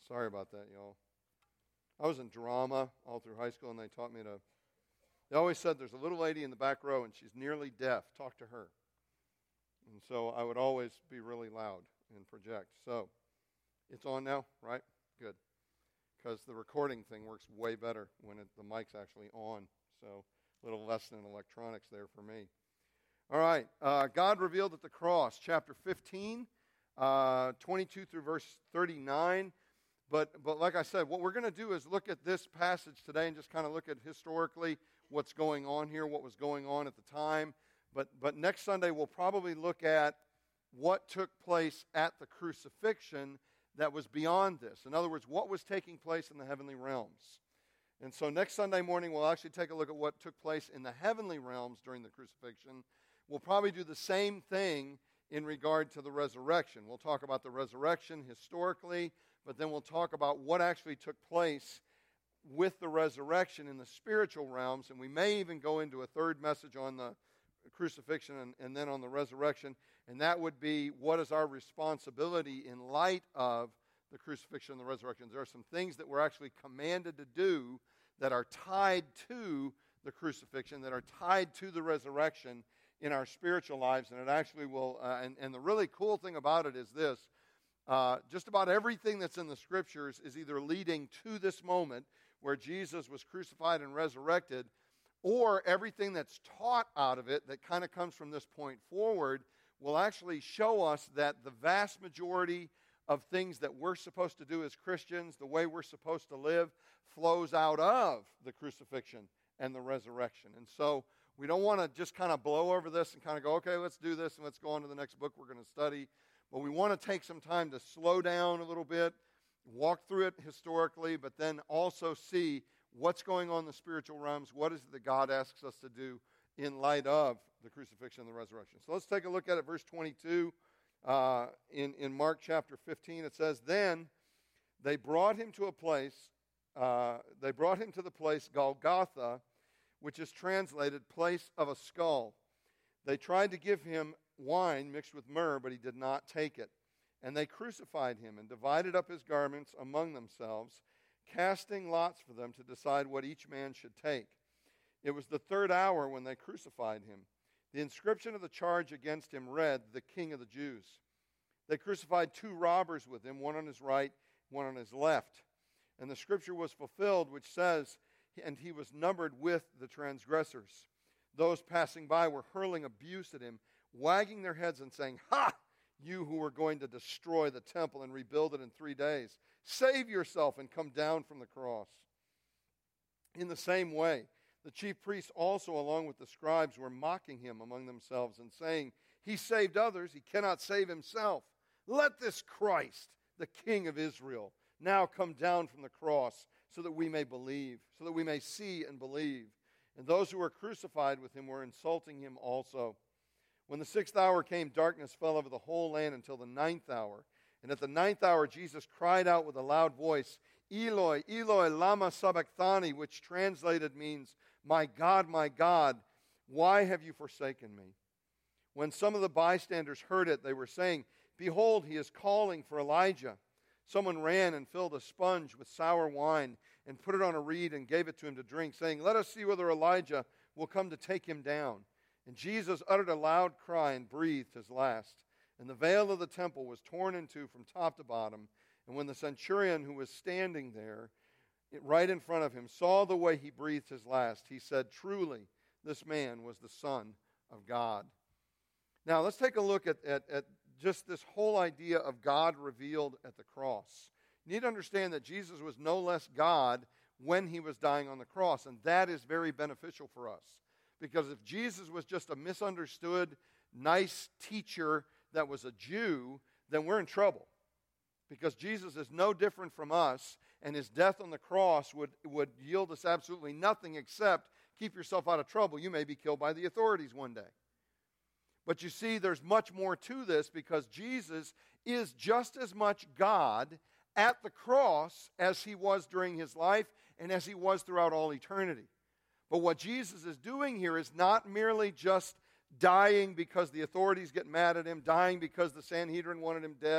Sorry about that, y'all. I was in drama all through high school, and they taught me they always said there's a little lady in the back row, and she's nearly deaf. Talk to her. And so I would always be really loud and project. So it's on now, right? Good. Because the recording thing works way better when the mic's actually on. So a little lesson in electronics there for me. All right. God revealed at the cross, chapter 15, 22 through verse 39. But like I said, what we're going to do is look at this passage today and just kind of look at historically what's going on here, what was going on at the time. But next Sunday we'll probably look at what took place at the crucifixion that was beyond this. In other words, what was taking place in the heavenly realms. And so next Sunday morning we'll actually take a look at what took place in the heavenly realms during the crucifixion. We'll probably do the same thing in regard to the resurrection. We'll talk about the resurrection historically, but then we'll talk about what actually took place with the resurrection in the spiritual realms, and we may even go into a third message on the crucifixion and then on the resurrection, and that would be what is our responsibility in light of the crucifixion and the resurrection. There are some things that we're actually commanded to do that are tied to the crucifixion, that are tied to the resurrection in our spiritual lives, and it actually will, and the really cool thing about it is this, just about everything that's in the Scriptures is either leading to this moment where Jesus was crucified and resurrected, or everything that's taught out of it that kind of comes from this point forward will actually show us that the vast majority of things that we're supposed to do as Christians, the way we're supposed to live, flows out of the crucifixion and the resurrection. And so we don't want to just kind of blow over this and kind of go, okay, let's do this and let's go on to the next book we're going to study. But we want to take some time to slow down a little bit, walk through it historically, but then also see what's going on in the spiritual realms, what is it that God asks us to do in light of the crucifixion and the resurrection. So let's take a look at it, verse 22 in Mark chapter 15. It says, "Then they brought him to the place Golgotha, which is translated place of a skull. They tried to give him wine mixed with myrrh, but he did not take it. And they crucified him and divided up his garments among themselves, casting lots for them to decide what each man should take. It was the third hour when they crucified him. The inscription of the charge against him read, 'The King of the Jews.' They crucified 2 robbers with him, one on his right, one on his left. And the scripture was fulfilled, which says, 'And he was numbered with the transgressors.' Those passing by were hurling abuse at him, wagging their heads and saying, 'Ha! You who were going to destroy the temple and rebuild it in 3 days, save yourself and come down from the cross.' In the same way, the chief priests also, along with the scribes, were mocking him among themselves and saying, 'He saved others, he cannot save himself. Let this Christ, the King of Israel, now come down from the cross so that we may believe, so that we may see and believe.' And those who were crucified with him were insulting him also. When the 6th hour came, darkness fell over the whole land until the 9th hour. And at the 9th hour, Jesus cried out with a loud voice, 'Eloi, Eloi, lama sabachthani,' which translated means, 'My God, why have you forsaken me?' When some of the bystanders heard it, they were saying, 'Behold, he is calling for Elijah.' Someone ran and filled a sponge with sour wine and put it on a reed and gave it to him to drink, saying, 'Let us see whether Elijah will come to take him down.' And Jesus uttered a loud cry and breathed his last. And the veil of the temple was torn in two from top to bottom. And when the centurion who was standing there, right in front of him, saw the way he breathed his last, he said, 'Truly, this man was the Son of God.'" Now, let's take a look at just this whole idea of God revealed at the cross. You need to understand that Jesus was no less God when he was dying on the cross, and that is very beneficial for us. Because if Jesus was just a misunderstood, nice teacher that was a Jew, then we're in trouble. Because Jesus is no different from us, and his death on the cross would yield us absolutely nothing except keep yourself out of trouble. You may be killed by the authorities one day. But you see, there's much more to this because Jesus is just as much God at the cross as he was during his life and as he was throughout all eternity. But what Jesus is doing here is not merely just dying because the authorities get mad at him, dying because the Sanhedrin wanted him dead,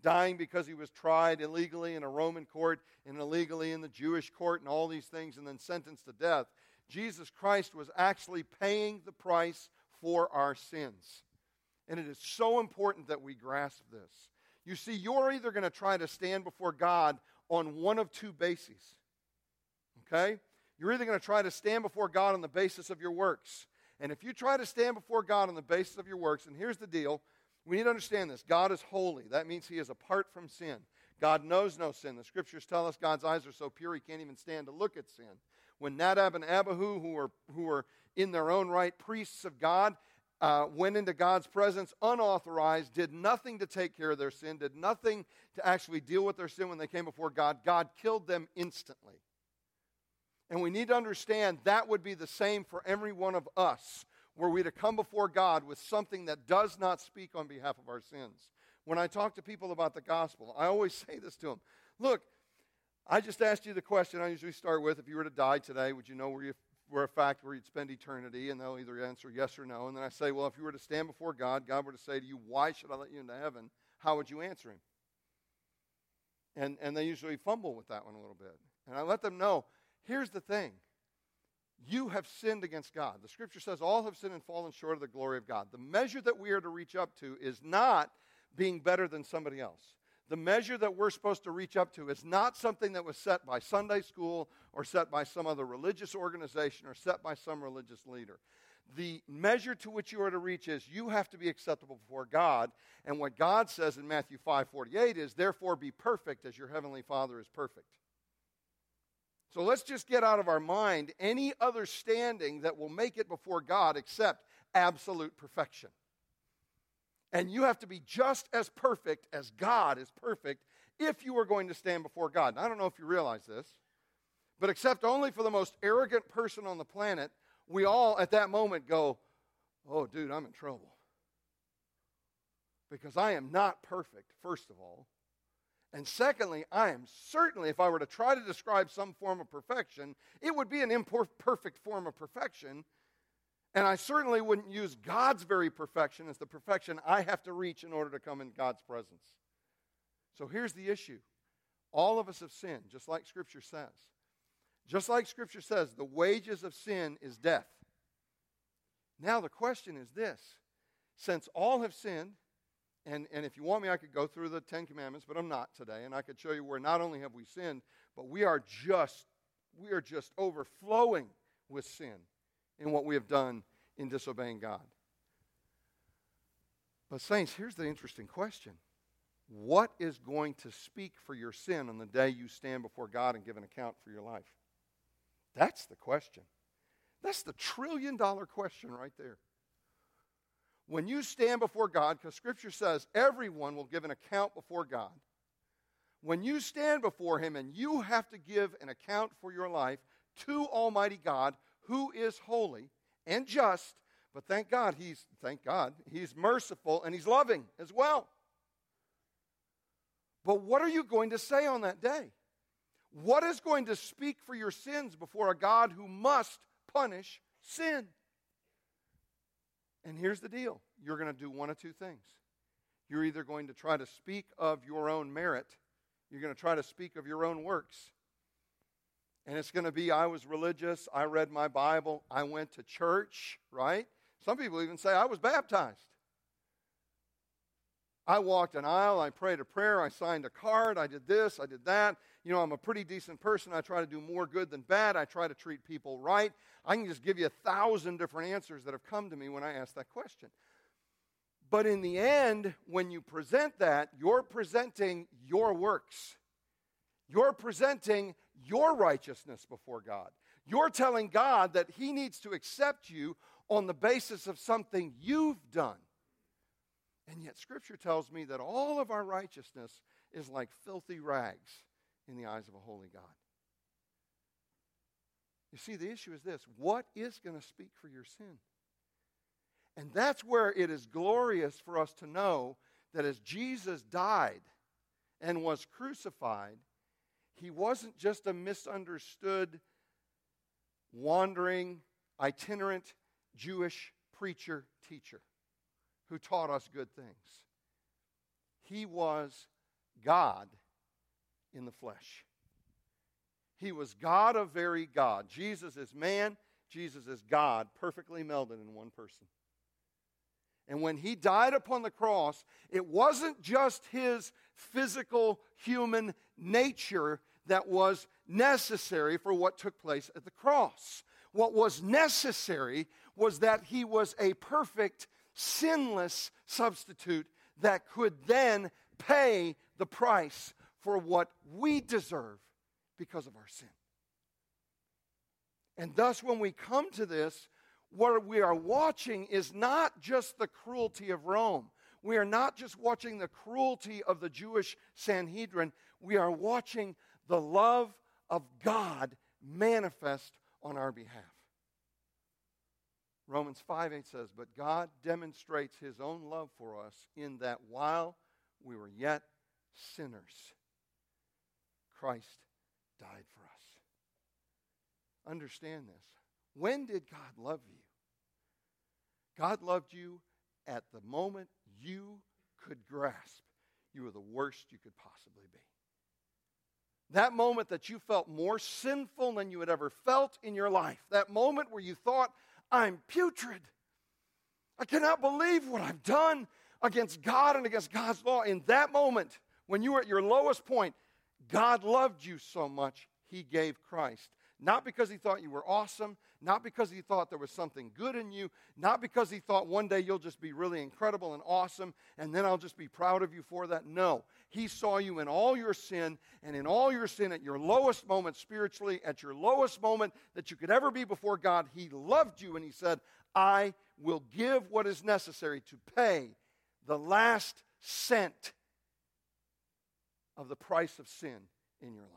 dying because he was tried illegally in a Roman court and illegally in the Jewish court and all these things and then sentenced to death. Jesus Christ was actually paying the price for our sins. And it is so important that we grasp this. You see, you're either going to try to stand before God on one of two bases. Okay? You're either going to try to stand before God on the basis of your works. And if you try to stand before God on the basis of your works, and here's the deal, we need to understand this. God is holy. That means he is apart from sin. God knows no sin. The scriptures tell us God's eyes are so pure he can't even stand to look at sin. When Nadab and Abihu, who were in their own right priests of God, went into God's presence unauthorized, did nothing to take care of their sin, did nothing to actually deal with their sin when they came before God, God killed them instantly. And we need to understand that would be the same for every one of us, were we to come before God with something that does not speak on behalf of our sins. When I talk to people about the gospel, I always say this to them. Look, I just asked you the question I usually start with. If you were to die today, would you know where you'd spend eternity? And they'll either answer yes or no. And then I say, well, if you were to stand before God, God were to say to you, why should I let you into heaven? How would you answer him? And they usually fumble with that one a little bit. And I let them know, here's the thing. You have sinned against God. The scripture says all have sinned and fallen short of the glory of God. The measure that we are to reach up to is not being better than somebody else. The measure that we're supposed to reach up to is not something that was set by Sunday school or set by some other religious organization or set by some religious leader. The measure to which you are to reach is you have to be acceptable before God. And what God says in Matthew 5:48 is, therefore be perfect as your heavenly Father is perfect. So let's just get out of our mind any other standing that will make it before God except absolute perfection. And you have to be just as perfect as God is perfect if you are going to stand before God. And I don't know if you realize this, but except only for the most arrogant person on the planet, we all at that moment go, oh, dude, I'm in trouble. Because I am not perfect, first of all. And secondly, I am certainly, if I were to try to describe some form of perfection, it would be an imperfect form of perfection. And I certainly wouldn't use God's very perfection as the perfection I have to reach in order to come in God's presence. So here's the issue. All of us have sinned, just like Scripture says. Just like Scripture says, the wages of sin is death. Now the question is this. Since all have sinned, and if you want me, I could go through the Ten Commandments, but I'm not today. And I could show you where not only have we sinned, but we are just overflowing with sin in what we have done in disobeying God. But saints, here's the interesting question. What is going to speak for your sin on the day you stand before God and give an account for your life? That's the question. That's the trillion-dollar question right there. When you stand before God, because Scripture says everyone will give an account before God. When you stand before Him and you have to give an account for your life to Almighty God, who is holy and just, but thank God, He's merciful and He's loving as well. But what are you going to say on that day? What is going to speak for your sins before a God who must punish sin? And here's the deal. You're going to do one of two things. You're either going to try to speak of your own merit. You're going to try to speak of your own works. And it's going to be, I was religious, I read my Bible, I went to church, right? Some people even say, I was baptized. I walked an aisle, I prayed a prayer, I signed a card, I did this, I did that. You know, I'm a pretty decent person. I try to do more good than bad. I try to treat people right. I can just give you 1,000 different answers that have come to me when I ask that question. But in the end, when you present that, you're presenting your works. You're presenting your righteousness before God. You're telling God that He needs to accept you on the basis of something you've done. And yet Scripture tells me that all of our righteousness is like filthy rags in the eyes of a holy God. You see, the issue is this. What is going to speak for your sin? And that's where it is glorious for us to know that as Jesus died and was crucified, He wasn't just a misunderstood, wandering, itinerant Jewish preacher, teacher who taught us good things. He was God in the flesh. He was God of very God. Jesus is man, Jesus is God, perfectly melded in one person. And when he died upon the cross, it wasn't just his physical human nature that was necessary for what took place at the cross. What was necessary was that he was a perfect, sinless substitute that could then pay the price for what we deserve because of our sin. And thus, when we come to this, what we are watching is not just the cruelty of Rome. We are not just watching the cruelty of the Jewish Sanhedrin. We are watching the love of God manifest on our behalf. Romans 5:8 says, "But God demonstrates his own love for us in that while we were yet sinners, Christ died for us." Understand this. When did God love you? God loved you at the moment you could grasp you were the worst you could possibly be. That moment that you felt more sinful than you had ever felt in your life. That moment where you thought, I'm putrid. I cannot believe what I've done against God and against God's law. In that moment, when you were at your lowest point, God loved you so much, he gave Christ. Not because he thought you were awesome, not because he thought there was something good in you, not because he thought one day you'll just be really incredible and awesome, and then I'll just be proud of you for that. No, he saw you in all your sin, and in all your sin at your lowest moment spiritually, at your lowest moment that you could ever be before God, he loved you, and he said, I will give what is necessary to pay the last cent of the price of sin in your life.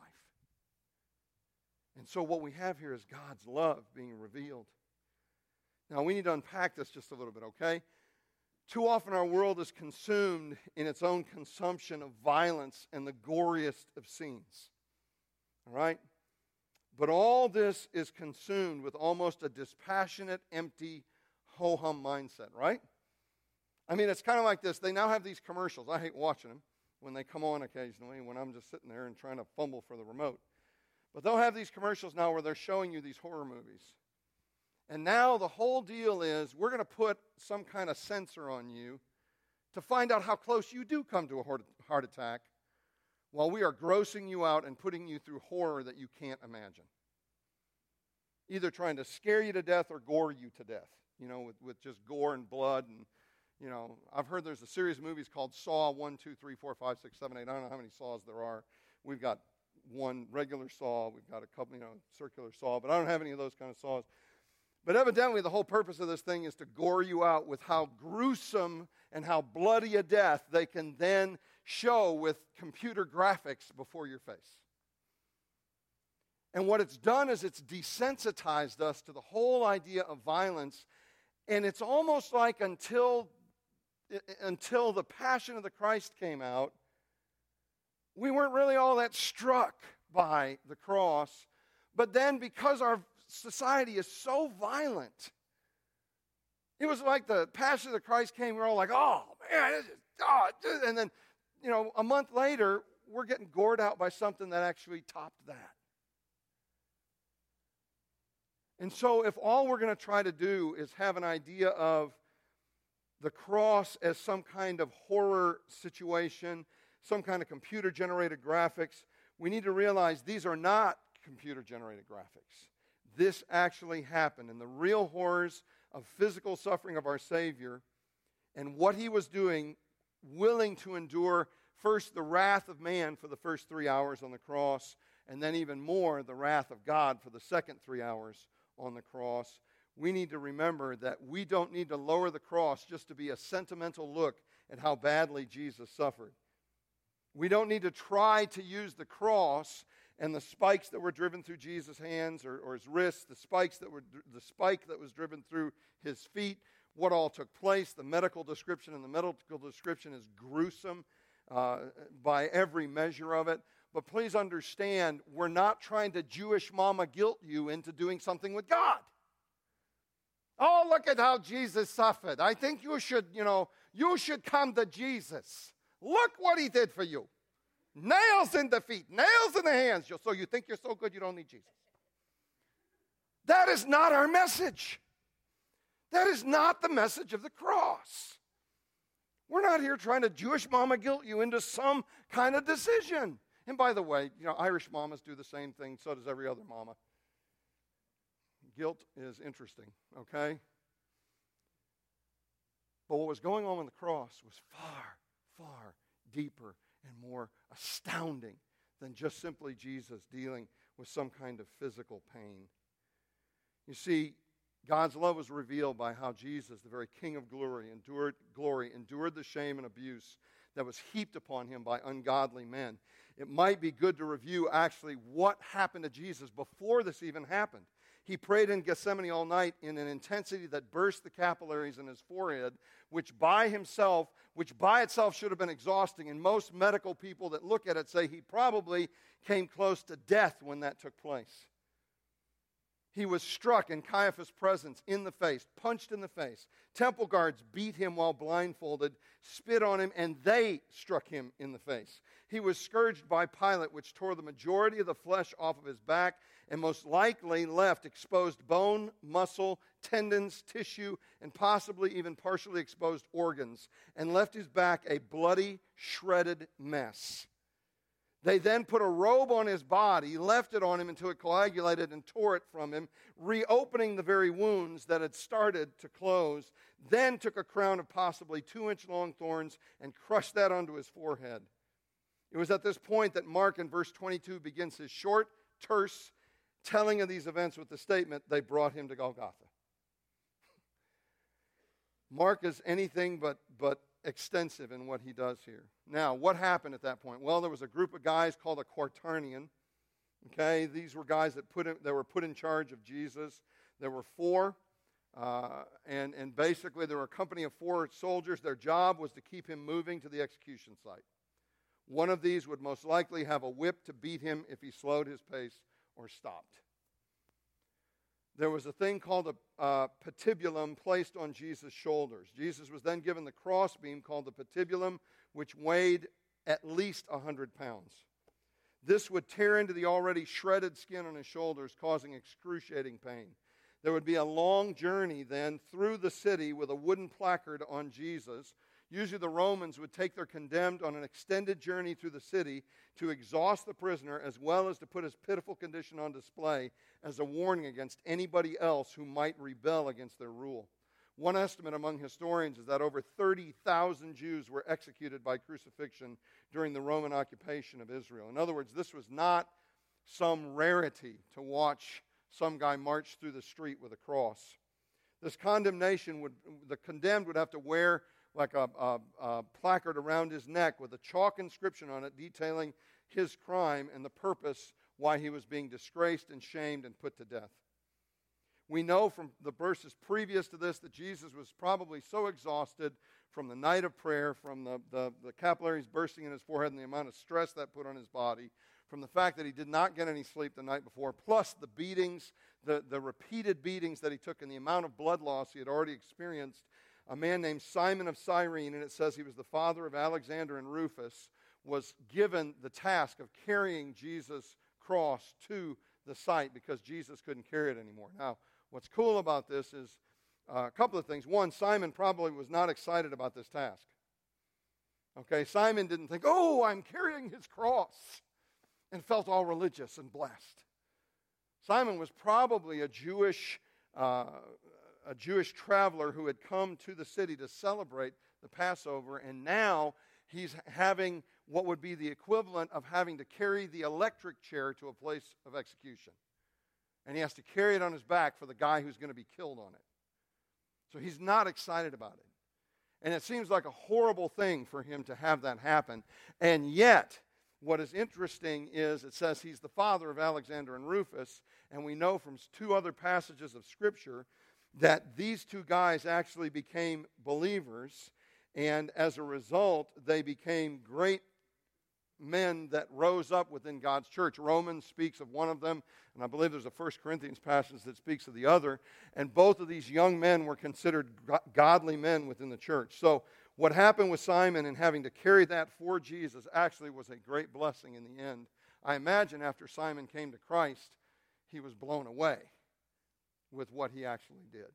And so what we have here is God's love being revealed. Now, we need to unpack this just a little bit, okay? Too often our world is consumed in its own consumption of violence and the goriest of scenes. All right? But all this is consumed with almost a dispassionate, empty, ho-hum mindset, right? I mean, it's kind of like this. They now have these commercials. I hate watching them when they come on occasionally, when I'm just sitting there and trying to fumble for the remote. But they'll have these commercials now where they're showing you these horror movies. And now the whole deal is we're going to put some kind of sensor on you to find out how close you do come to a heart attack while we are grossing you out and putting you through horror that you can't imagine. Either trying to scare you to death or gore you to death, you know, with just gore and blood. And, you know, I've heard there's a series of movies called Saw 1, 2, 3, 4, 5, 6, 7, 8. I don't know how many Saws there are. We've got one regular saw, we've got a couple, circular saw, but I don't have any of those kind of saws. But evidently the whole purpose of this thing is to gore you out with how gruesome and how bloody a death they can then show with computer graphics before your face. And what it's done is it's desensitized us to the whole idea of violence, and it's almost like until the Passion of the Christ came out, we weren't really all that struck by the cross. But then because our society is so violent, it was like the Passion of the Christ came, we're all like, oh, man, this is, oh. And then, a month later, we're getting gored out by something that actually topped that. And so if all we're going to try to do is have an idea of the cross as some kind of horror situation, some kind of computer-generated graphics, we need to realize these are not computer-generated graphics. This actually happened, and the real horrors of physical suffering of our Savior and what he was doing, willing to endure first the wrath of man for the first 3 hours on the cross, and then even more the wrath of God for the second 3 hours on the cross. We need to remember that we don't need to lower the cross just to be a sentimental look at how badly Jesus suffered. We don't need to try to use the cross and the spikes that were driven through Jesus' hands or his wrists, the spike that was driven through his feet, what all took place. The medical description is gruesome by every measure of it. But please understand, we're not trying to Jewish mama guilt you into doing something with God. Oh, look at how Jesus suffered. I think you should come to Jesus. Look what he did for you. nails in the feet, nails in the hands. So you think you're so good you don't need Jesus. That is not our message. That is not the message of the cross. We're not here trying to Jewish mama guilt you into some kind of decision. And by the way, Irish mamas do the same thing. So does every other mama. Guilt is interesting, okay? But what was going on the cross was far, far deeper and more astounding than just simply Jesus dealing with some kind of physical pain. You see, God's love was revealed by how Jesus, the very King of glory, endured the shame and abuse that was heaped upon him by ungodly men. It might be good to review actually what happened to Jesus before this even happened. He prayed in Gethsemane all night in an intensity that burst the capillaries in his forehead, which by itself should have been exhausting. And most medical people that look at it say he probably came close to death when that took place. He was struck in Caiaphas' presence in the face, punched in the face. Temple guards beat him while blindfolded, spit on him, and they struck him in the face. He was scourged by Pilate, which tore the majority of the flesh off of his back and most likely left exposed bone, muscle, tendons, tissue, and possibly even partially exposed organs, and left his back a bloody, shredded mess. They then put a robe on his body, left it on him until it coagulated and tore it from him, reopening the very wounds that had started to close, then took a crown of possibly 2-inch long thorns and crushed that onto his forehead. It was at this point that Mark in verse 22 begins his short, terse telling of these events with the statement, they brought him to Golgotha. Mark is anything but extensive in what he does here. Now, what happened at that point? Well, there was a group of guys called a quaternion. Okay, these were guys that were put in charge of Jesus. There were 4, and basically there were a company of 4 soldiers. Their job was to keep him moving to the execution site. One of these would most likely have a whip to beat him if he slowed his pace or stopped. There was a thing called a patibulum placed on Jesus' shoulders. Jesus was then given the crossbeam called the patibulum, which weighed at least 100 pounds. This would tear into the already shredded skin on his shoulders, causing excruciating pain. There would be a long journey then through the city with a wooden placard on Jesus. Usually the Romans would take their condemned on an extended journey through the city to exhaust the prisoner as well as to put his pitiful condition on display as a warning against anybody else who might rebel against their rule. One estimate among historians is that over 30,000 Jews were executed by crucifixion during the Roman occupation of Israel. In other words, this was not some rarity to watch some guy march through the street with a cross. This condemnation the condemned would have to wear like a placard around his neck with a chalk inscription on it detailing his crime and the purpose why he was being disgraced and shamed and put to death. We know from the verses previous to this that Jesus was probably so exhausted from the night of prayer, from the capillaries bursting in his forehead and the amount of stress that put on his body, from the fact that he did not get any sleep the night before, plus the beatings, the repeated beatings that he took and the amount of blood loss he had already experienced. A man named Simon of Cyrene, and it says he was the father of Alexander and Rufus, was given the task of carrying Jesus' cross to the site because Jesus couldn't carry it anymore. Now, what's cool about this is a couple of things. One, Simon probably was not excited about this task. Okay, Simon didn't think, oh, I'm carrying his cross, and felt all religious and blessed. Simon was probably a Jewish traveler who had come to the city to celebrate the Passover, and now he's having what would be the equivalent of having to carry the electric chair to a place of execution. And he has to carry it on his back for the guy who's going to be killed on it. So he's not excited about it. And it seems like a horrible thing for him to have that happen. And yet, what is interesting is it says he's the father of Alexander and Rufus, and we know from 2 other passages of Scripture that these 2 guys actually became believers, and as a result, they became great men that rose up within God's church. Romans speaks of one of them, and I believe there's a 1 Corinthians passage that speaks of the other, and both of these young men were considered godly men within the church. So what happened with Simon and having to carry that for Jesus actually was a great blessing in the end. I imagine after Simon came to Christ, he was blown away with what he actually did.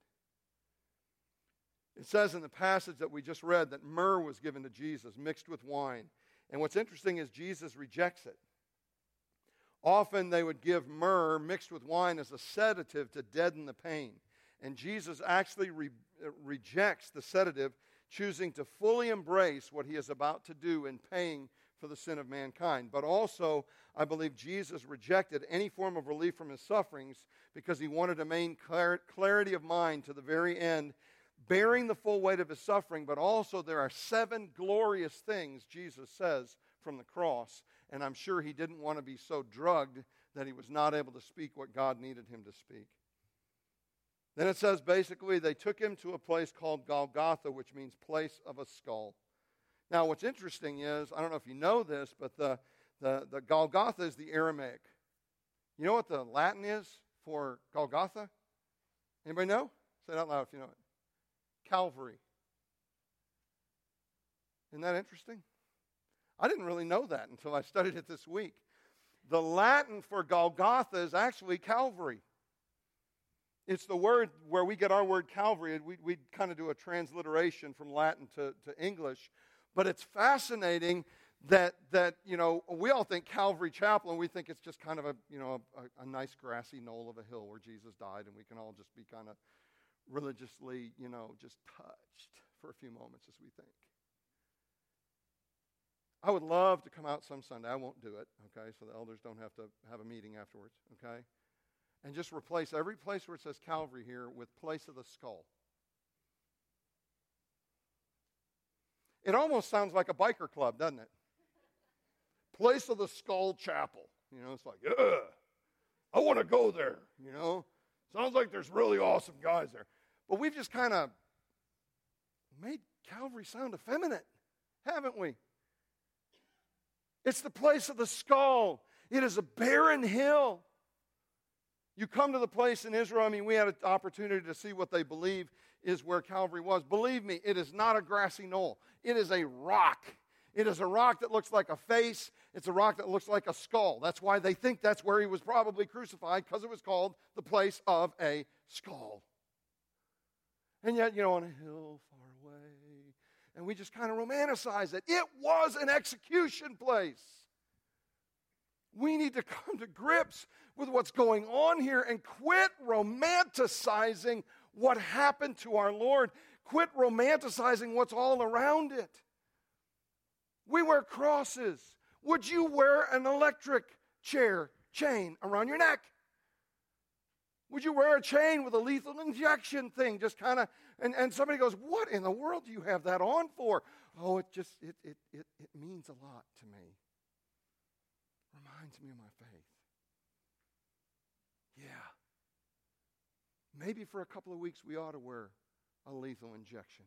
It says in the passage that we just read that myrrh was given to Jesus mixed with wine. And what's interesting is Jesus rejects it. Often they would give myrrh mixed with wine as a sedative to deaden the pain. And Jesus actually rejects the sedative, choosing to fully embrace what he is about to do in paying for the sin of mankind. But also, I believe Jesus rejected any form of relief from his sufferings because he wanted to maintain clarity of mind to the very end, bearing the full weight of his suffering. But also there are 7 glorious things, Jesus says, from the cross. And I'm sure he didn't want to be so drugged that he was not able to speak what God needed him to speak. Then it says basically they took him to a place called Golgotha, which means place of a skull. Now what's interesting is, I don't know if you know this, but the Golgotha is the Aramaic. You know what the Latin is for Golgotha? Anybody know? Say it out loud if you know it. Calvary. Isn't that interesting? I didn't really know that until I studied it this week. The Latin for Golgotha is actually Calvary. It's the word where we get our word Calvary. We kind of do a transliteration from Latin to English. But it's fascinating that we all think Calvary Chapel, and we think it's just kind of a nice grassy knoll of a hill where Jesus died, and we can all just be kind of religiously, just touched for a few moments as we think. I would love to come out some Sunday. I won't do it, okay, so the elders don't have to have a meeting afterwards, okay? And just replace every place where it says Calvary here with place of the skull. It almost sounds like a biker club, doesn't it? Place of the Skull Chapel. It's like, ugh, I want to go there, Sounds like there's really awesome guys there. But we've just kind of made Calvary sound effeminate, haven't we? It's the place of the skull. It is a barren hill. You come to the place in Israel, we had an opportunity to see what they believe is where Calvary was. Believe me, it is not a grassy knoll. It is a rock. It is a rock that looks like a face. It's a rock that looks like a skull. That's why they think that's where he was probably crucified, because it was called the place of a skull. And yet, on a hill far away, and we just kind of romanticize it. It was an execution place. We need to come to grips with what's going on here and quit romanticizing what happened to our Lord. Quit romanticizing what's all around it. We wear crosses. Would you wear an electric chain around your neck? Would you wear a chain with a lethal injection thing? Just kind of, and somebody goes, what in the world do you have that on for? Oh, it means a lot to me. Reminds me of my faith. Yeah. Maybe for a couple of weeks we ought to wear a lethal injection.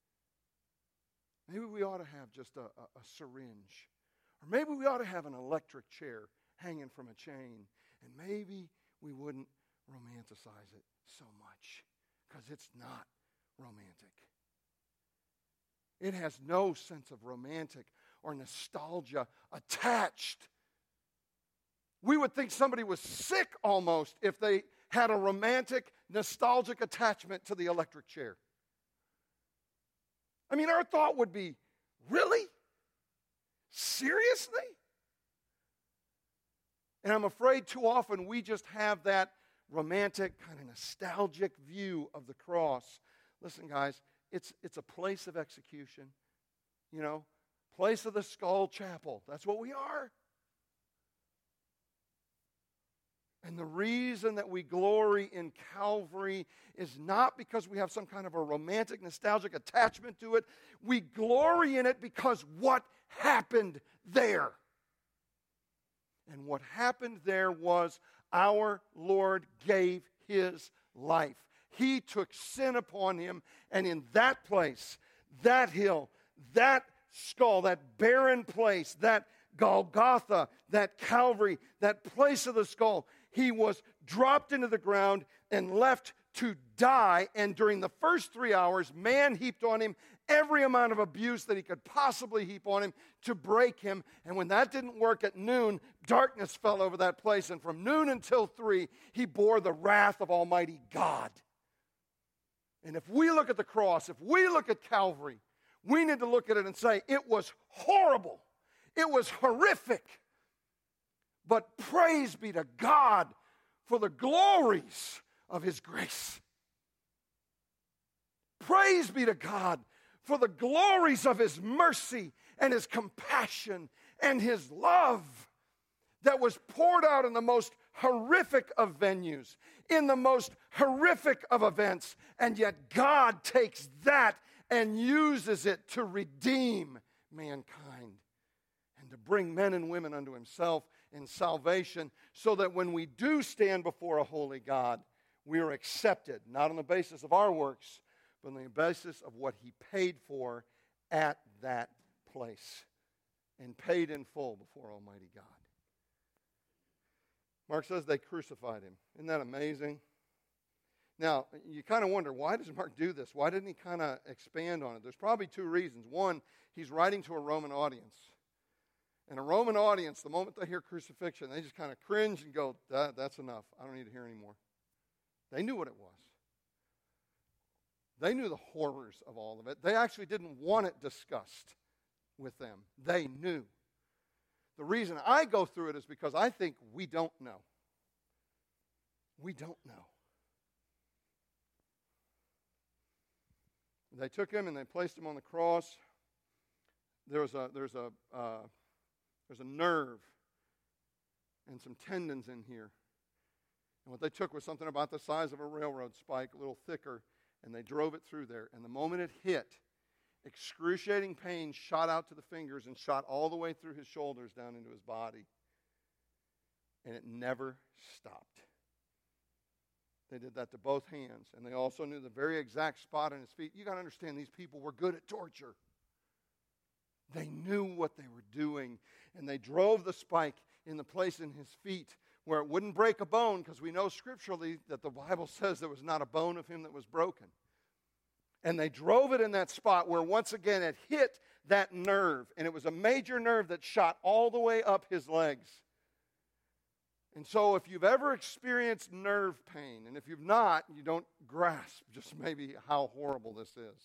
Maybe we ought to have just a syringe. Or maybe we ought to have an electric chair hanging from a chain. And maybe we wouldn't romanticize it so much, because it's not romantic. It has no sense of romantic or nostalgia attached. We would think somebody was sick almost if they had a romantic, nostalgic attachment to the electric chair. Our thought would be, really? Seriously? And I'm afraid too often we just have that romantic, kind of nostalgic view of the cross. Listen, guys, it's a place of execution. Place of the Skull Chapel. That's what we are. And the reason that we glory in Calvary is not because we have some kind of a romantic, nostalgic attachment to it. We glory in it because what happened there. And what happened there was our Lord gave his life. He took sin upon him, and in that place, that hill, that skull, that barren place, that Golgotha, that Calvary, that place of the skull, He was dropped into the ground and left to die. And during the first 3 hours, man heaped on him every amount of abuse that he could possibly heap on him to break him. And when that didn't work at noon, darkness fell over that place. And from noon until 3, he bore the wrath of Almighty God. And if we look at the cross, if we look at Calvary, we need to look at it and say, it was horrible. It was horrific. But praise be to God for the glories of His grace. Praise be to God for the glories of His mercy and His compassion and His love that was poured out in the most horrific of venues, in the most horrific of events, and yet God takes that and uses it to redeem mankind and to bring men and women unto Himself in salvation, so that when we do stand before a holy God, we are accepted, not on the basis of our works, but on the basis of what He paid for at that place, and paid in full before Almighty God. Mark says they crucified Him. Isn't that amazing? Now, you kind of wonder, why does Mark do this? Why didn't he kind of expand on it? There's probably two reasons. One, he's writing to a Roman audience. And a Roman audience, the moment they hear crucifixion, they just kind of cringe and go, that's enough. I don't need to hear anymore. They knew what it was. They knew the horrors of all of it. They actually didn't want it discussed with them. They knew. The reason I go through it is because I think we don't know. We don't know. They took Him and they placed Him on the cross. There's a nerve and some tendons in here. And what they took was something about the size of a railroad spike, a little thicker, and they drove it through there. And the moment it hit, excruciating pain shot out to the fingers and shot all the way through His shoulders down into His body. And it never stopped. They did that to both hands. And they also knew the very exact spot on His feet. You got to understand, these people were good at torture. They knew what they were doing. And they drove the spike in the place in His feet where it wouldn't break a bone, because we know scripturally that the Bible says there was not a bone of Him that was broken. And they drove it in that spot where once again it hit that nerve. And it was a major nerve that shot all the way up His legs. And so if you've ever experienced nerve pain, and if you've not, you don't grasp just maybe how horrible this is.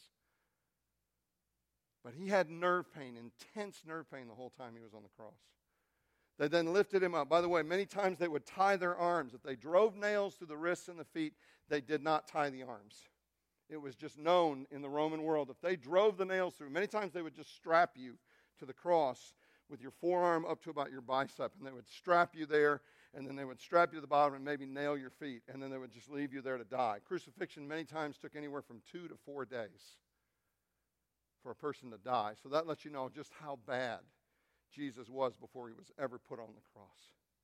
But He had nerve pain, intense nerve pain the whole time He was on the cross. They then lifted Him up. By the way, many times they would tie their arms. If they drove nails through the wrists and the feet, they did not tie the arms. It was just known in the Roman world. If they drove the nails through, many times they would just strap you to the cross with your forearm up to about your bicep, and they would strap you there, and then they would strap you to the bottom and maybe nail your feet, and then they would just leave you there to die. Crucifixion many times took anywhere from 2 to 4 days for a person to die. So that lets you know just how bad Jesus was before He was ever put on the cross.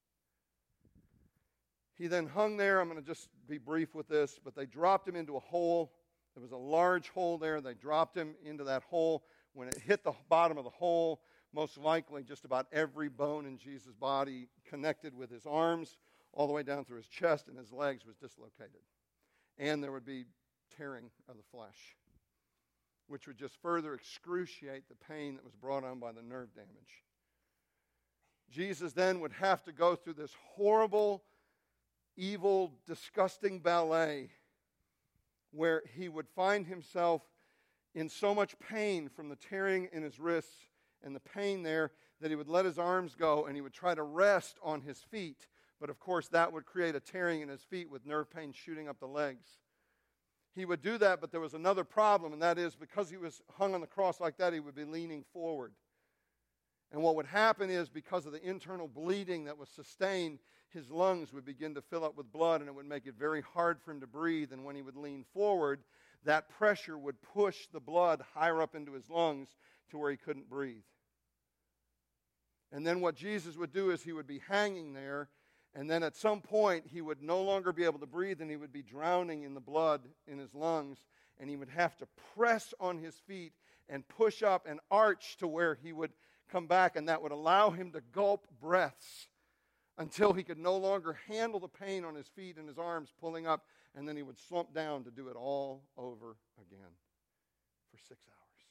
He then hung there. I'm going to just be brief with this, but they dropped Him into a hole. There was a large hole there. They dropped Him into that hole. When it hit the bottom of the hole, most likely just about every bone in Jesus' body connected with His arms all the way down through His chest and His legs was dislocated. And there would be tearing of the flesh, which would just further excruciate the pain that was brought on by the nerve damage. Jesus then would have to go through this horrible, evil, disgusting ballet where He would find Himself in so much pain from the tearing in His wrists and the pain there that He would let His arms go and He would try to rest on His feet. But of course that would create a tearing in His feet with nerve pain shooting up the legs. He would do that, but there was another problem, and that is because He was hung on the cross like that, He would be leaning forward. And what would happen is, because of the internal bleeding that was sustained, His lungs would begin to fill up with blood, and it would make it very hard for Him to breathe. And when He would lean forward, that pressure would push the blood higher up into His lungs to where He couldn't breathe. And then what Jesus would do is He would be hanging there, and then at some point He would no longer be able to breathe, and He would be drowning in the blood in His lungs, and He would have to press on His feet and push up and arch to where He would come back, and that would allow Him to gulp breaths until he could no longer handle the pain on his feet and his arms pulling up, and then he would slump down to do it all over again for 6 hours.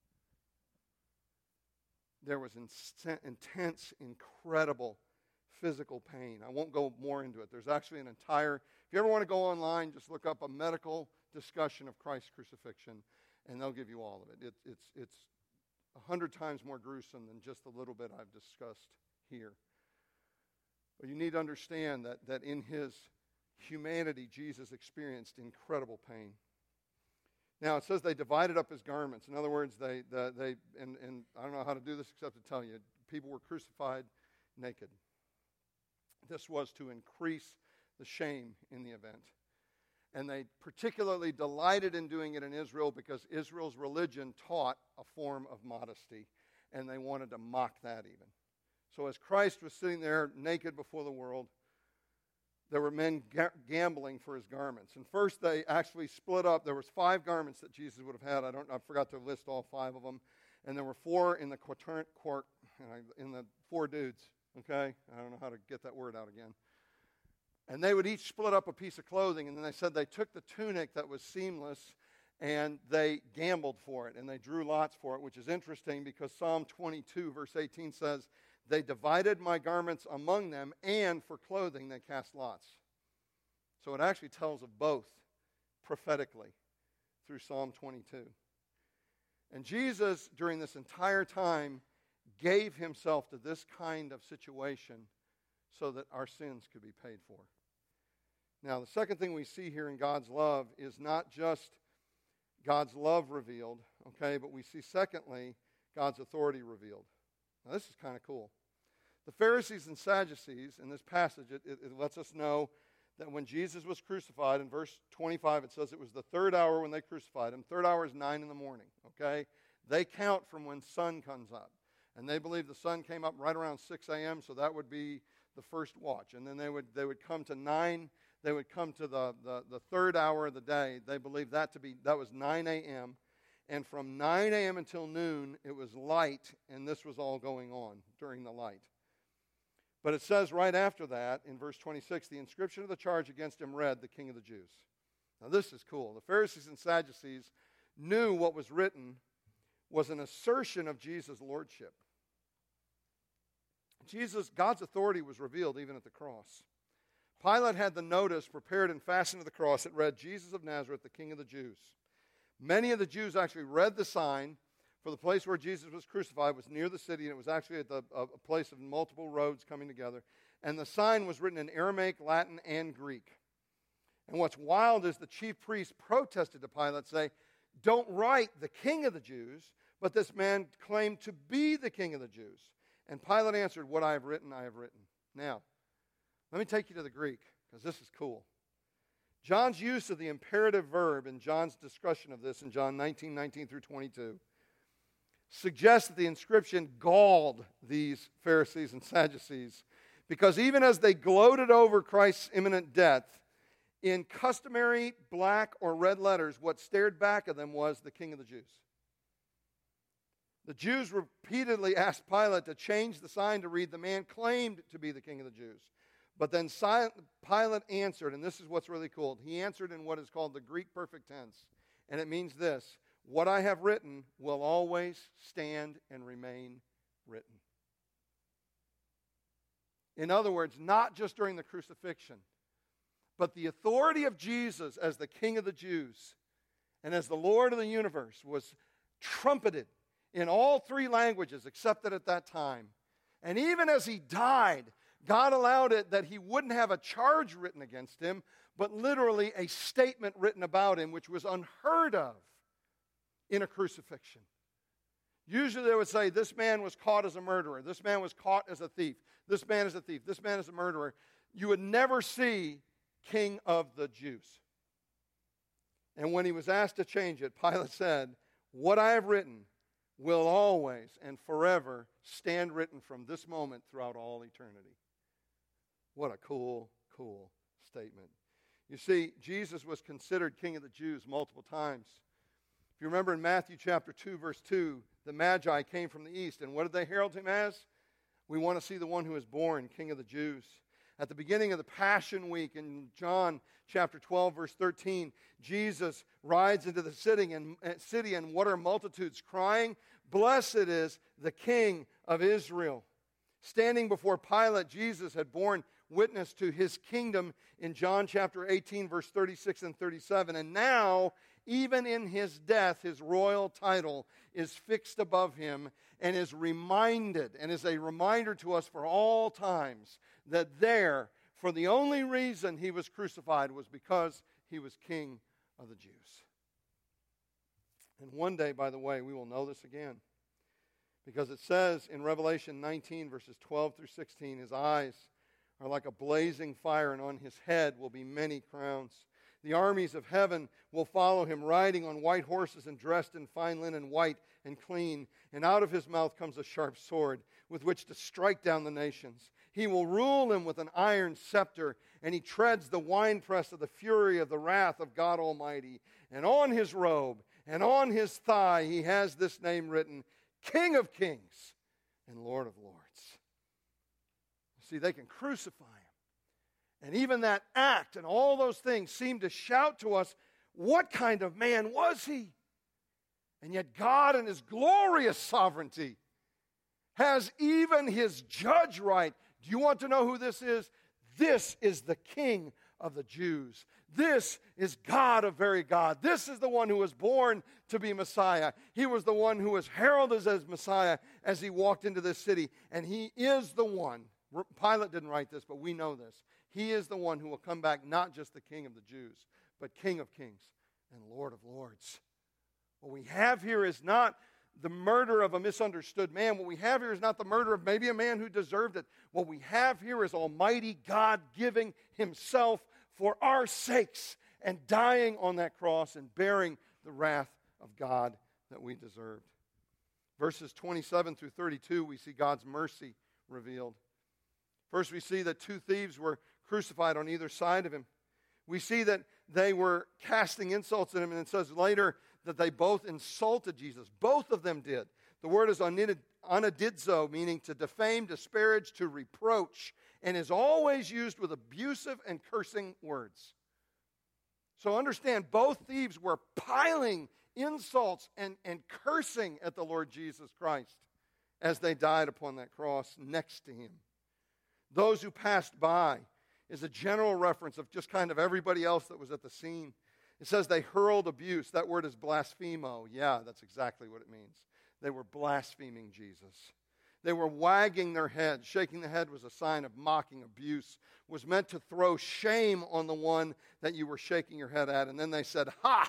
There was intense, incredible physical pain. I won't go more into it. There's actually an entire, if you ever want to go online, just look up a medical discussion of Christ's crucifixion, and they'll give you all of it. It's 100 times more gruesome than just the little bit I've discussed here. But you need to understand that in his humanity, Jesus experienced incredible pain. Now, it says they divided up his garments. In other words, they and I don't know how to do this except to tell you, people were crucified naked. This was to increase the shame in the event. And they particularly delighted in doing it in Israel because Israel's religion taught a form of modesty, and they wanted to mock that even. So as Christ was sitting there naked before the world, there were men gambling for his garments. And first they actually split up. There was 5 garments that Jesus would have had. I forgot to list all 5 of them. And there were 4 in the court, in the 4 dudes. Okay? I don't know how to get that word out again. And they would each split up a piece of clothing. And then they said they took the tunic that was seamless and they gambled for it. And they drew lots for it, which is interesting because Psalm 22 verse 18 says, "They divided my garments among them, and for clothing they cast lots." So it actually tells of both prophetically through Psalm 22. And Jesus, during this entire time, gave himself to this kind of situation so that our sins could be paid for. Now, the second thing we see here in God's love is not just God's love revealed, okay, but we see, secondly, God's authority revealed. Now, this is kind of cool. The Pharisees and Sadducees, in this passage, it lets us know that when Jesus was crucified, in verse 25, it says it was the 3rd hour when they crucified him. 3rd hour is 9 in the morning, okay? They count from when sun comes up. And they believe the sun came up right around 6 a.m., so that would be the first watch. And then they would come to 9, they would come to the 3rd hour of the day. They believe that was 9 a.m., and from 9 a.m. until noon, it was light, and this was all going on during the light. But it says right after that, in verse 26, the inscription of the charge against him read, "The King of the Jews." Now this is cool. The Pharisees and Sadducees knew what was written was an assertion of Jesus' lordship. God's authority was revealed even at the cross. Pilate had the notice prepared and fastened to the cross. It read, "Jesus of Nazareth, the King of the Jews." Many of the Jews actually read the sign, for the place where Jesus was crucified was near the city, and it was actually at a place of multiple roads coming together. And the sign was written in Aramaic, Latin, and Greek. And what's wild is the chief priests protested to Pilate, say, "Don't write the King of the Jews," but this man claimed to be the King of the Jews. And Pilate answered, "What I have written, I have written." Now, let me take you to the Greek, because this is cool. John's use of the imperative verb in John's discussion of this in John 19 through 22 suggests that the inscription galled these Pharisees and Sadducees, because even as they gloated over Christ's imminent death, in customary black or red letters, what stared back at them was the King of the Jews. The Jews repeatedly asked Pilate to change the sign to read, "The man claimed to be the King of the Jews." But then Pilate answered, and this is what's really cool. He answered in what is called the Greek perfect tense. And it means this: "What I have written will always stand and remain written." In other words, not just during the crucifixion, but the authority of Jesus as the King of the Jews and as the Lord of the universe was trumpeted in all 3 languages accepted at that time. And even as he died, God allowed it that he wouldn't have a charge written against him, but literally a statement written about him, which was unheard of in a crucifixion. Usually they would say, "This man was caught as a murderer. This man was caught as a thief. This man is a thief. This man is a murderer." You would never see King of the Jews. And when he was asked to change it, Pilate said, "What I have written will always and forever stand written from this moment throughout all eternity." What a cool statement. You see, Jesus was considered King of the Jews multiple times. If you remember in Matthew chapter 2, verse 2, the Magi came from the east, and what did they herald him as? We want to see the one who is born, King of the Jews. At the beginning of the Passion Week in John chapter 12, verse 13, Jesus rides into the city, and what are multitudes crying? Blessed is the King of Israel. Standing before Pilate, Jesus had borne witness to his kingdom in John chapter 18, verse 36 and 37. And now, even in his death, his royal title is fixed above him and is reminded, and is a reminder to us for all times, that there, for the only reason he was crucified was because he was King of the Jews. And one day, by the way, we will know this again. Because it says in Revelation 19, verses 12 through 16, his eyes are like a blazing fire, and on his head will be many crowns. The armies of heaven will follow him, riding on white horses and dressed in fine linen, white and clean. And out of his mouth comes a sharp sword, with which to strike down the nations. He will rule them with an iron scepter, and he treads the winepress of the fury of the wrath of God Almighty. And on his robe and on his thigh he has this name written, King of Kings and Lord of Lords. See, they can crucify him. And even that act and all those things seem to shout to us, what kind of man was he? And yet God in his glorious sovereignty has even his judge right. Do you want to know who this is? This is the King of the Jews. This is God of very God. This is the one who was born to be Messiah. He was the one who was heralded as Messiah as he walked into this city. And he is the one. Pilate didn't write this, but we know this. He is the one who will come back, not just the King of the Jews, but King of Kings and Lord of Lords. What we have here is not the murder of a misunderstood man. What we have here is not the murder of maybe a man who deserved it. What we have here is Almighty God giving himself for our sakes and dying on that cross and bearing the wrath of God that we deserved. Verses 27 through 32, we see God's mercy revealed. First, we see that two thieves were crucified on either side of him. We see that they were casting insults at him, and it says later that they both insulted Jesus. Both of them did. The word is anadidzo, meaning to defame, disparage, to reproach, and is always used with abusive and cursing words. So understand, both thieves were piling insults and cursing at the Lord Jesus Christ as they died upon that cross next to him. Those who passed by is a general reference of just kind of everybody else that was at the scene. It says they hurled abuse. That word is blasphemo. Yeah, that's exactly what it means. They were blaspheming Jesus. They were wagging their heads. Shaking the head was a sign of mocking abuse. Was meant to throw shame on the one that you were shaking your head at. And then they said, ha!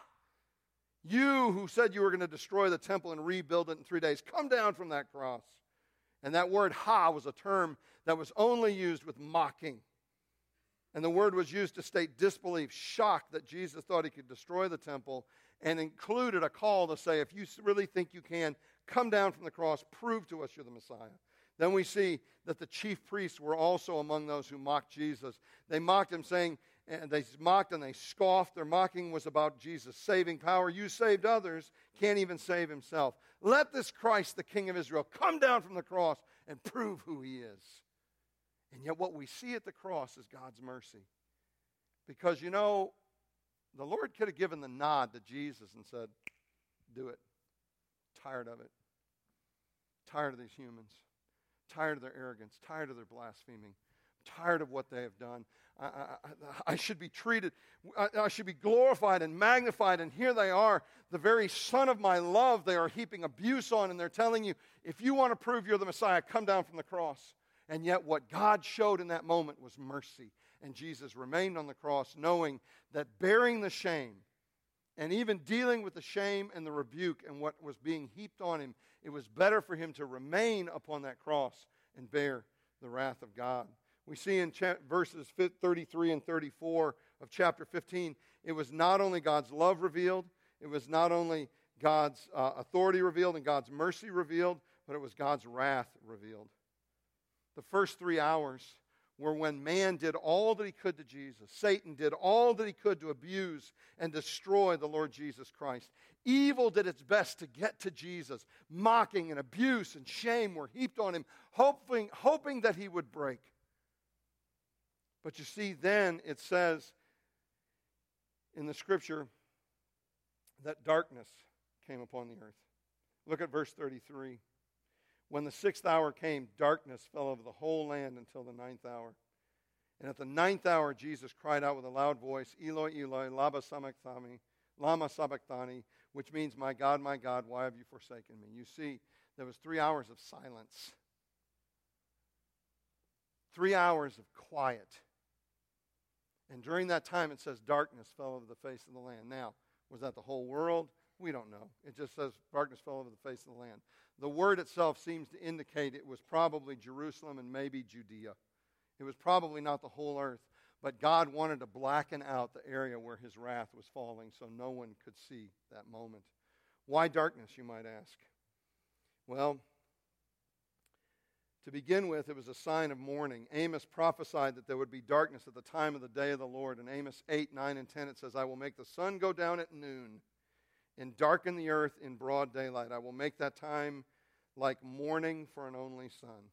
You who said you were going to destroy the temple and rebuild it in 3 days, come down from that cross. And that word ha was a term that was only used with mocking. And the word was used to state disbelief, shock that Jesus thought he could destroy the temple, and included a call to say, if you really think you can, come down from the cross, prove to us you're the Messiah. Then we see that the chief priests were also among those who mocked Jesus. They mocked him, saying, and they mocked and they scoffed. Their mocking was about Jesus' saving power. You saved others, can't even save himself. Let this Christ, the King of Israel, come down from the cross and prove who he is. And yet what we see at the cross is God's mercy. Because, you know, the Lord could have given the nod to Jesus and said, do it. Tired of it. Tired of these humans. Tired of their arrogance. Tired of their blaspheming. Tired of what they have done. I should be treated, I should be glorified and magnified, and here they are, the very son of my love they are heaping abuse on, and they're telling you, if you want to prove you're the Messiah, come down from the cross. And yet what God showed in that moment was mercy. And Jesus remained on the cross knowing that bearing the shame and even dealing with the shame and the rebuke and what was being heaped on him, it was better for him to remain upon that cross and bear the wrath of God. We see in verses 33 and 34 of chapter 15, it was not only God's love revealed, it was not only God's authority revealed and God's mercy revealed, but it was God's wrath revealed. The first 3 hours were when man did all that he could to Jesus. Satan did all that he could to abuse and destroy the Lord Jesus Christ. Evil did its best to get to Jesus. Mocking and abuse and shame were heaped on him, hoping that he would break. But you see, then it says in the Scripture that darkness came upon the earth. Look at verse 33. When the 6th hour came, darkness fell over the whole land until the 9th hour. And at the 9th hour, Jesus cried out with a loud voice, Eloi, Eloi, lama sabachthani, which means, my God, why have you forsaken me? You see, there was 3 hours of silence. 3 hours of quiet. And during that time, it says darkness fell over the face of the land. Now, was that the whole world? We don't know. It just says darkness fell over the face of the land. The word itself seems to indicate it was probably Jerusalem and maybe Judea. It was probably not the whole earth, but God wanted to blacken out the area where his wrath was falling so no one could see that moment. Why darkness, you might ask? Well, to begin with, it was a sign of mourning. Amos prophesied that there would be darkness at the time of the day of the Lord. In Amos 8, 9, and 10, it says, I will make the sun go down at noon and darken the earth in broad daylight. I will make that time like mourning for an only son.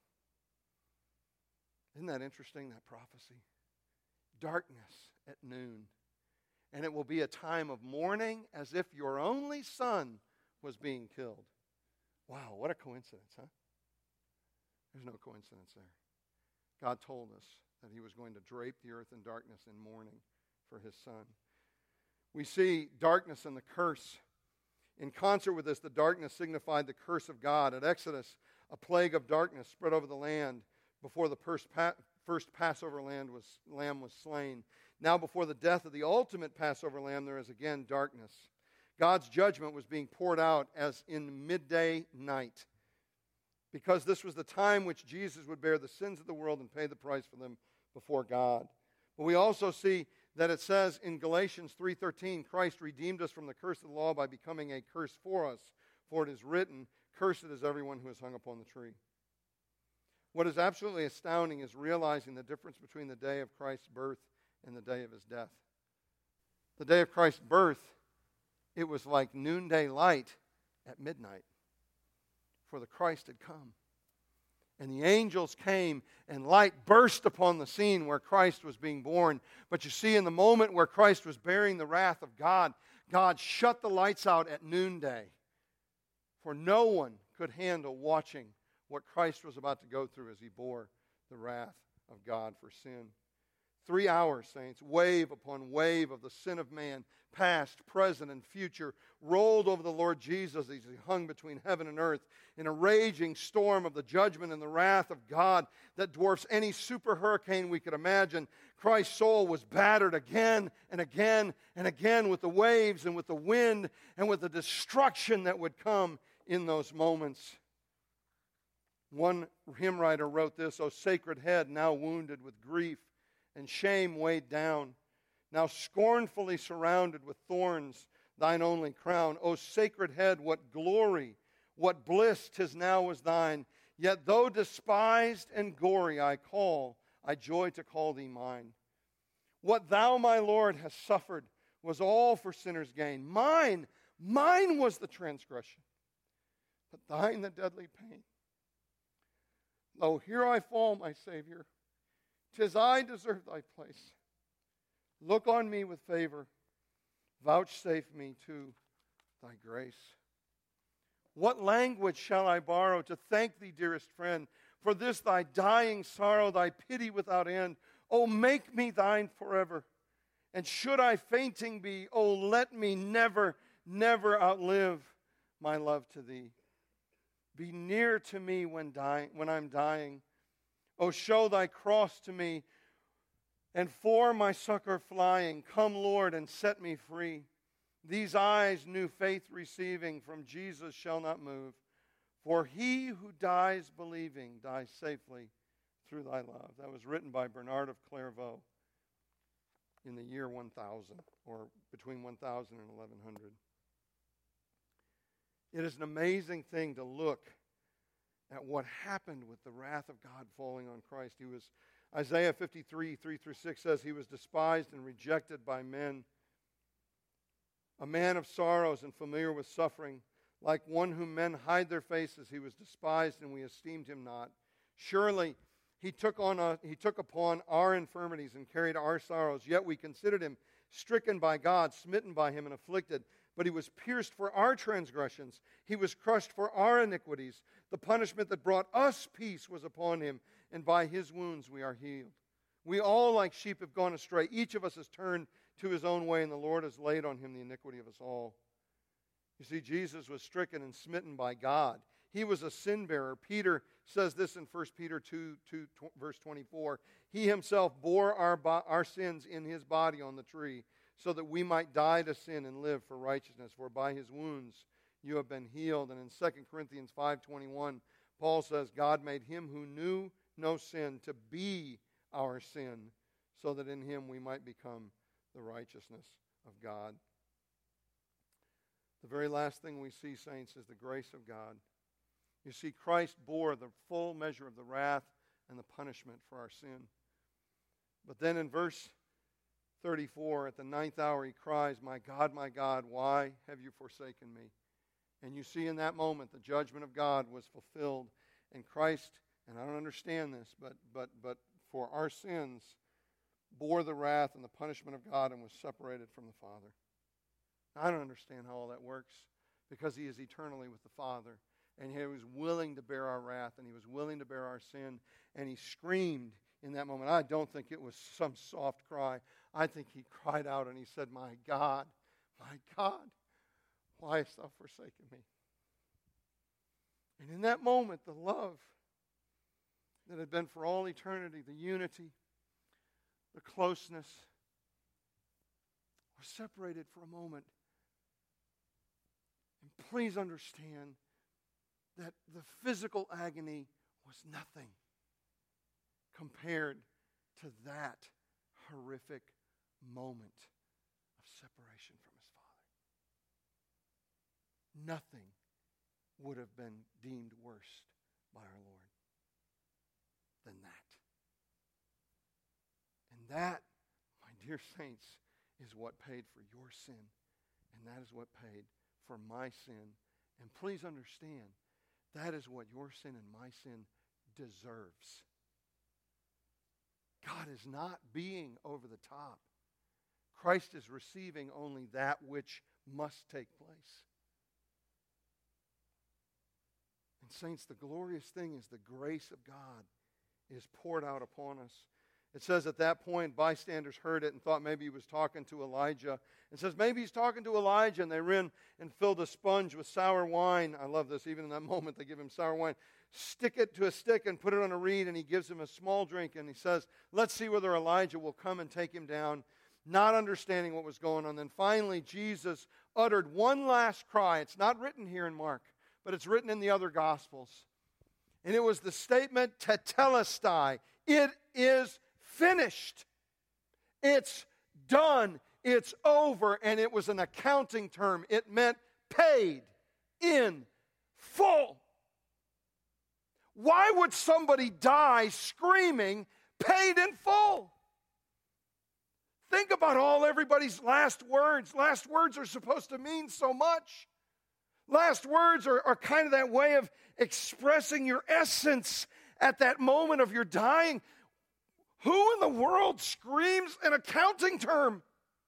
Isn't that interesting, that prophecy? Darkness at noon. And it will be a time of mourning as if your only son was being killed. Wow, what a coincidence, huh? There's no coincidence there. God told us that he was going to drape the earth in darkness in mourning for his son. We see darkness and the curse. In concert with this, the darkness signified the curse of God. At Exodus, a plague of darkness spread over the land before the first Passover lamb was slain. Now, before the death of the ultimate Passover lamb, there is again darkness. God's judgment was being poured out as in midday night, because this was the time which Jesus would bear the sins of the world and pay the price for them before God. But we also see that it says in Galatians 3:13, Christ redeemed us from the curse of the law by becoming a curse for us. For it is written, cursed is everyone who is hung upon the tree. What is absolutely astounding is realizing the difference between the day of Christ's birth and the day of his death. The day of Christ's birth, it was like noonday light at midnight, for the Christ had come. And the angels came, and light burst upon the scene where Christ was being born. But you see, in the moment where Christ was bearing the wrath of God, God shut the lights out at noonday. For no one could handle watching what Christ was about to go through as he bore the wrath of God for sin. 3 hours, saints, wave upon wave of the sin of man, past, present, and future, rolled over the Lord Jesus as he hung between heaven and earth in a raging storm of the judgment and the wrath of God that dwarfs any super hurricane we could imagine. Christ's soul was battered again and again and again with the waves and with the wind and with the destruction that would come in those moments. One hymn writer wrote this, O sacred head, now wounded with grief and shame weighed down, now scornfully surrounded with thorns, thine only crown. O sacred head, what glory, what bliss 'tis now was thine. Yet though despised and gory I joy to call thee mine. What thou, my Lord, hast suffered was all for sinners' gain. Mine was the transgression, but thine the deadly pain. Lo, here I fall, my Savior. 'Tis I deserve thy place. Look on me with favor. Vouchsafe me too thy grace. What language shall I borrow to thank thee, dearest friend, for this thy dying sorrow, thy pity without end? Oh, make me thine forever. And should I fainting be, oh, let me never, never outlive my love to thee. Be near to me when I'm dying. Oh, show thy cross to me, and for my succor flying, come, Lord, and set me free. These eyes, new faith receiving, from Jesus shall not move. For he who dies believing dies safely through thy love. That was written by Bernard of Clairvaux in the year 1000, or between 1000 and 1100. It is an amazing thing to look at what happened with the wrath of God falling on Christ. He was Isaiah 53, 3-6 says, He was despised and rejected by men, a man of sorrows and familiar with suffering. Like one whom men hide their faces, He was despised, and we esteemed Him not. Surely He took upon our infirmities and carried our sorrows. Yet we considered Him stricken by God, smitten by Him, and afflicted. But He was pierced for our transgressions. He was crushed for our iniquities. The punishment that brought us peace was upon Him, and by His wounds we are healed. We all like sheep have gone astray. Each of us has turned to his own way, and the Lord has laid on Him the iniquity of us all. You see, Jesus was stricken and smitten by God. He was a sin bearer. Peter says this in 1 Peter 2, verse 24. He Himself bore our sins in His body on the tree, so that we might die to sin and live for righteousness. For by His wounds you have been healed. And in 2 Corinthians 5:21, Paul says, God made Him who knew no sin to be our sin, so that in Him we might become the righteousness of God. The very last thing we see, saints, is the grace of God. You see, Christ bore the full measure of the wrath and the punishment for our sin. But then in verse 34, at the 9th hour, He cries, my God, why have you forsaken me? And you see in that moment the judgment of God was fulfilled. And Christ, and I don't understand this, but for our sins, bore the wrath and the punishment of God and was separated from the Father. I don't understand how all that works, because He is eternally with the Father. And He was willing to bear our wrath, and He was willing to bear our sin. And He screamed in that moment. I don't think it was some soft cry. I think He cried out and He said, my God, why hast Thou forsaken me? And in that moment, the love that had been for all eternity, the unity, the closeness, was separated for a moment. And please understand that the physical agony was nothing compared to that horrific moment of separation from His Father. Nothing would have been deemed worse by our Lord than that. And that, my dear saints, is what paid for your sin. And that is what paid for my sin. And please understand, that is what your sin and my sin deserves. God is not being over the top. Christ is receiving only that which must take place. And saints, the glorious thing is the grace of God is poured out upon us. It says at that point, bystanders heard it and thought maybe He was talking to Elijah. It says maybe He's talking to Elijah, and they ran and filled a sponge with sour wine. I love this. Even in that moment, they give him sour wine. Stick it to a stick and put it on a reed, and He gives him a small drink, and He says, let's see whether Elijah will come and take him down, not understanding what was going on. Then finally, Jesus uttered one last cry. It's not written here in Mark, but it's written in the other Gospels. And it was the statement, tetelestai. It is finished. It's done. It's over. And it was an accounting term. It meant paid in full. Why would somebody die screaming, paid in full? Think about everybody's last words. Last words are supposed to mean so much. Last words are kind of that way of expressing your essence at that moment of your dying. Who in the world screams an accounting term?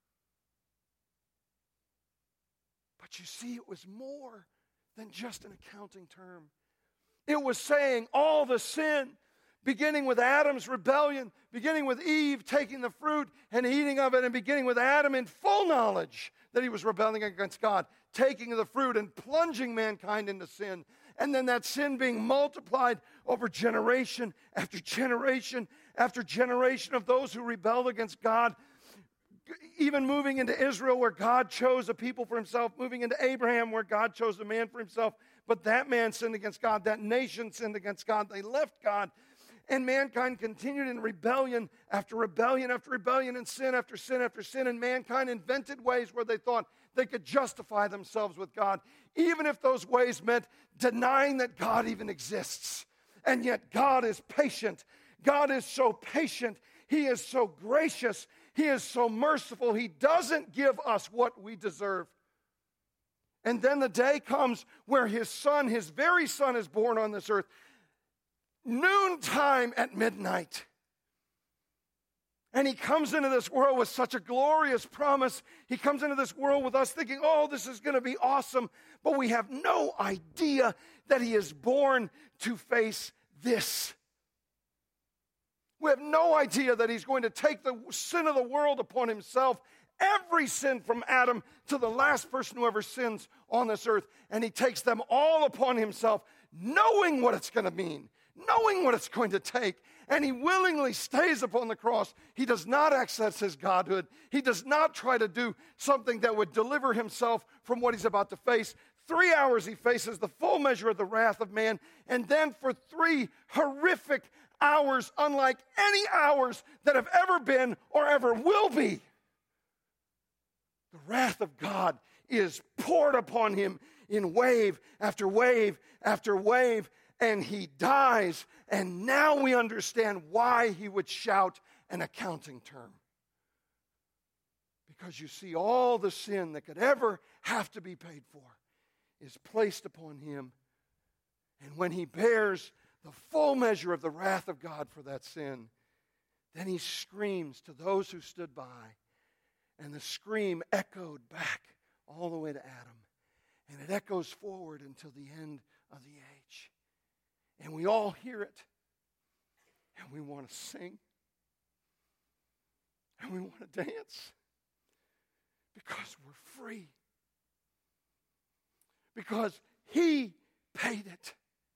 But you see, it was more than just an accounting term. It was saying all the sin, beginning with Adam's rebellion, beginning with Eve taking the fruit and eating of it, and beginning with Adam in full knowledge that he was rebelling against God, taking the fruit and plunging mankind into sin. And then that sin being multiplied over generation after generation after generation of those who rebelled against God, even moving into Israel where God chose a people for Himself, moving into Abraham where God chose a man for Himself. But that man sinned against God. That nation sinned against God. They left God. And mankind continued in rebellion after rebellion after rebellion, and sin after sin after sin. And mankind invented ways where they thought they could justify themselves with God, even if those ways meant denying that God even exists. And yet God is patient. God is so patient. He is so gracious. He is so merciful. He doesn't give us what we deserve. And then the day comes where his son, his very son, is born on this earth. Noontime at midnight. And he comes into this world with such a glorious promise. He comes into this world with us thinking, oh, this is going to be awesome. But we have no idea that he is born to face this. We have no idea that he's going to take the sin of the world upon himself. Every sin from Adam to the last person who ever sins on this earth. And he takes them all upon himself, knowing what it's going to mean, knowing what it's going to take. And he willingly stays upon the cross. He does not access his godhood. He does not try to do something that would deliver himself from what he's about to face. 3 hours he faces the full measure of the wrath of man. And then for 3 horrific hours, unlike any hours that have ever been or ever will be, the wrath of God is poured upon him in wave after wave after wave, and he dies. And now we understand why he would shout an accounting term. Because you see, all the sin that could ever have to be paid for is placed upon him. And when he bears the full measure of the wrath of God for that sin, then he screams to those who stood by. And the scream echoed back all the way to Adam. And it echoes forward until the end of the age. And we all hear it. And we want to sing. And we want to dance. Because we're free. Because he paid it.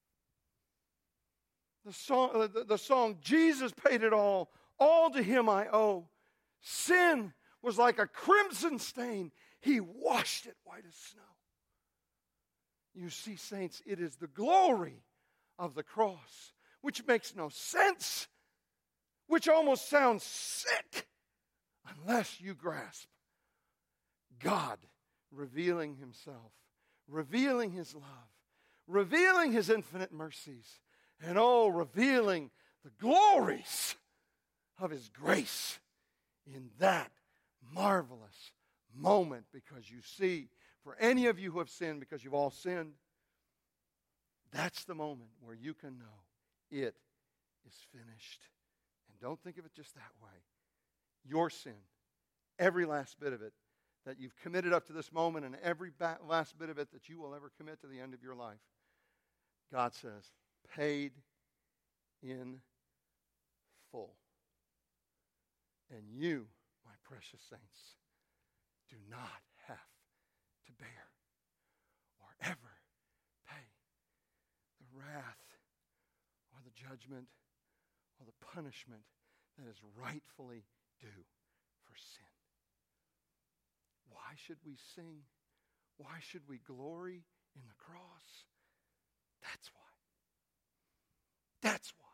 The song, Jesus paid it all to him I owe. Sin was like a crimson stain. He washed it white as snow. You see, saints, it is the glory of the cross, which makes no sense, which almost sounds sick, unless you grasp God revealing himself, revealing his love, revealing his infinite mercies, and revealing the glories of his grace in that marvelous moment. Because you see, for any of you who have sinned, because you've all sinned, that's the moment where you can know it is finished. And don't think of it just that way. Your sin, every last bit of it that you've committed up to this moment, and every last bit of it that you will ever commit to the end of your life, God says, paid in full. And you, my precious saints, do not have to bear or ever pay the wrath or the judgment or the punishment that is rightfully due for sin. Why should we sing? Why should we glory in the cross? That's why. That's why.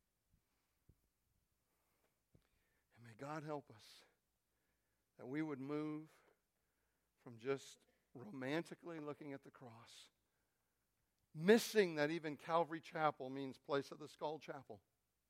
And may God help us that we would move from just romantically looking at the cross, missing that even Calvary Chapel means place of the skull chapel,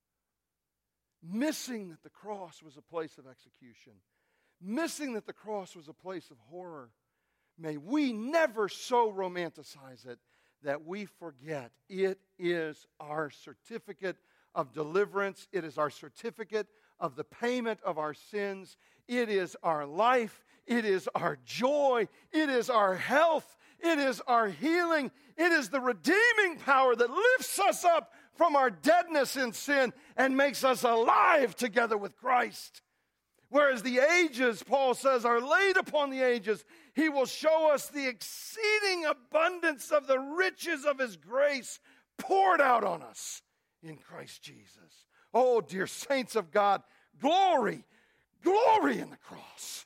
missing that the cross was a place of execution, missing that the cross was a place of horror. May we never so romanticize it that we forget it is our certificate of deliverance. It is our certificate of the payment of our sins. It is our life. It is our joy. It is our health. It is our healing. It is the redeeming power that lifts us up from our deadness in sin and makes us alive together with Christ. Whereas the ages, Paul says, are laid upon the ages, he will show us the exceeding abundance of the riches of his grace poured out on us in Christ Jesus. Oh, dear saints of God, glory, glory in the cross.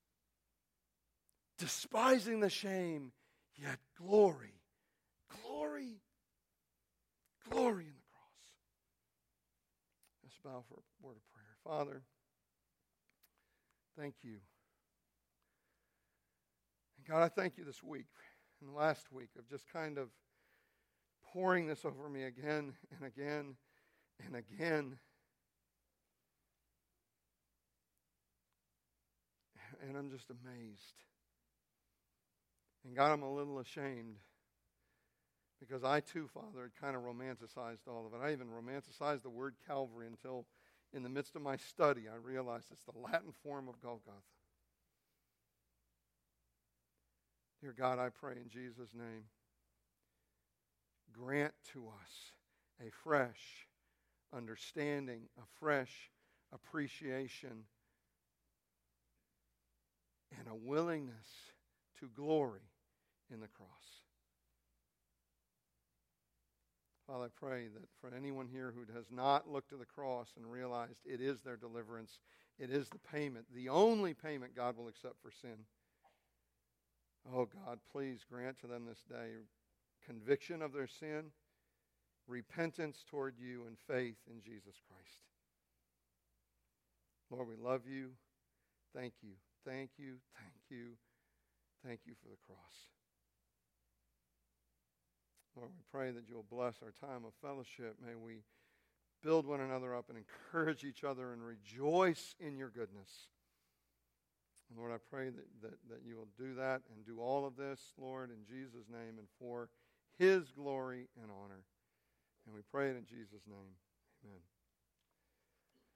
Despising the shame, yet glory, glory, glory in the cross. Let's bow for a word of prayer. Father, thank you. And God, I thank you this week and last week of just kind of pouring this over me again and again and again and I'm just amazed. And God, I'm a little ashamed because I too, Father, had kind of romanticized all of it. I even romanticized the word Calvary until in the midst of my study I realized it's the Latin form of Golgotha. Dear God, I pray in Jesus' name, grant to us a fresh understanding, a fresh appreciation, and a willingness to glory in the cross. Father, I pray that for anyone here who has not looked to the cross and realized it is their deliverance, it is the payment, the only payment God will accept for sin. Oh God, please grant to them this day conviction of their sin, repentance toward you, and faith in Jesus Christ. Lord, we love you. Thank you. Thank you. Thank you. Thank you for the cross. Lord, we pray that you'll bless our time of fellowship. May we build one another up and encourage each other and rejoice in your goodness. And Lord, I pray that you will do that and do all of this, Lord, in Jesus' name and for his glory and honor. And we pray it in Jesus' name. Amen.